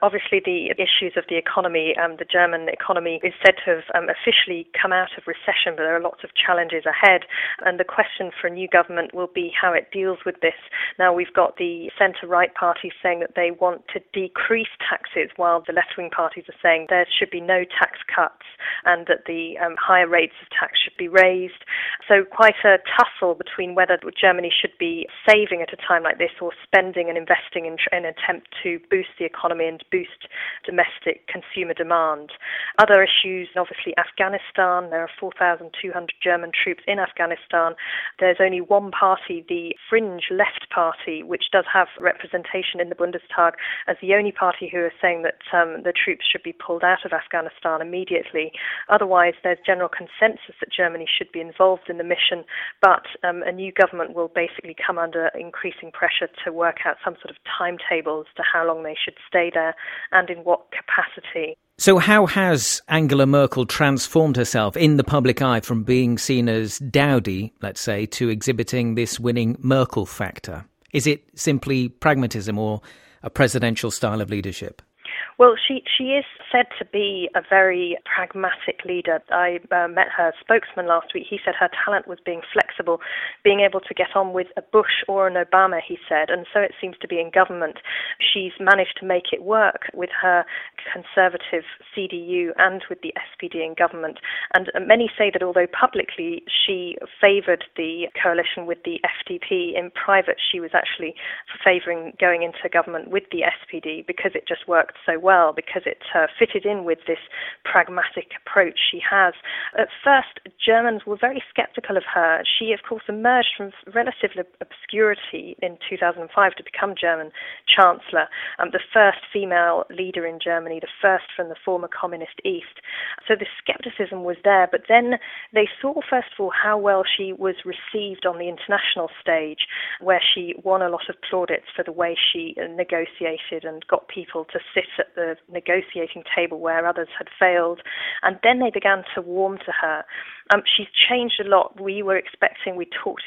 Obviously, the issues of the economy, the German economy is said to have officially come out of recession, but there are lots of challenges ahead. And the question for a new government will be how it deals with this. Now, we've got the centre-right parties saying that they want to decrease taxes, while the left-wing parties are saying there should be no tax cuts and that the higher rates of tax should be raised. So quite a tussle between whether Germany should be saving at a time like this or spending and investing in an attempt to boost the economy and boost domestic consumer demand. Other issues, obviously Afghanistan. There are 4,200 German troops in Afghanistan. There's only one party, the fringe left party, which does have representation in the Bundestag, as the only party who are saying that the troops should be pulled out of Afghanistan immediately. Otherwise, there's general consensus that Germany should be involved in the mission, but a new government will basically come under increasing pressure to work out some sort of timetable as to how long they should stay there and in what capacity. So how has Angela Merkel transformed herself in the public eye from being seen as dowdy, let's say, to exhibiting this winning Merkel factor? Is it simply pragmatism or a presidential style of leadership? Well, she is said to be a very pragmatic leader. I met her spokesman last week. He said her talent was being flexible, being able to get on with a Bush or an Obama, he said, and so it seems to be in government. She's managed to make it work with her conservative CDU and with the SPD in government. And many say that although publicly she favoured the coalition with the FDP, in private she was actually favouring going into government with the SPD because it just worked so well, because it fitted in with this pragmatic approach she has. At first, Germans were very sceptical of her. She, of course, emerged from relative obscurity in 2005 to become German Chancellor, the first female leader in Germany, the first from the former communist East. So the scepticism was there, but then they saw, first of all, how well she was received on the international stage, where she won a lot of plaudits for the way she negotiated and got people to sit at the negotiating table where others had failed. And then they began to warm to her. She's changed a lot. We talked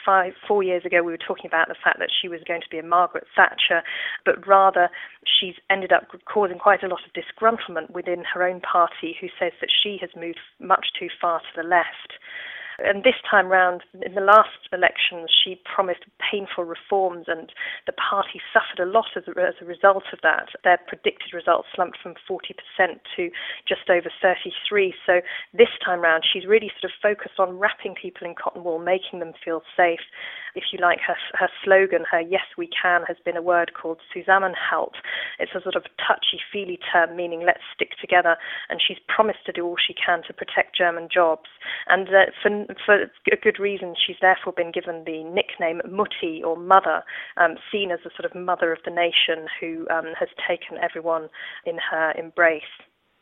4 years ago, we were talking about the fact that she was going to be a Margaret Thatcher, but rather she's ended up causing quite a lot of disgruntlement within her own party, who says that she has moved much too far to the left. And this time round, in the last elections, she promised painful reforms, and the party suffered a lot as a result of that. Their predicted results slumped from 40% to just over 33%. So this time round, she's really sort of focused on wrapping people in cotton wool, making them feel safe. If you like, her slogan, her "Yes, we can," has been a word called Zusammenhalt. It's a sort of touchy-feely term meaning let's stick together, and she's promised to do all she can to protect German jobs. And for a good reason, she's therefore been given the nickname Mutti, or Mother, seen as a sort of mother of the nation who has taken everyone in her embrace.